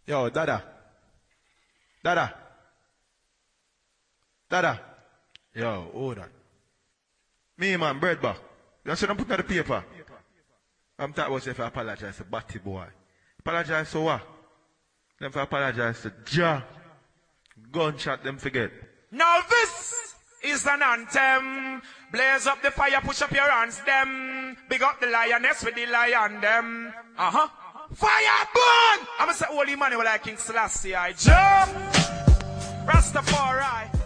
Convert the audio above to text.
Yo, Dada. Dada. Dada. Yo, hold on. Me, man, bread back. You see them put on the paper. I'm talking about if I apologize to Batty boy. Apologize to what? Them for apologize to Ja. Gunshot them forget. Now this is an anthem. Blaze up the fire, push up your hands, them. Big up the lioness with the lion, them. Fire burn! I'm gonna say holy man like King Selassie, I jump. Rastafari.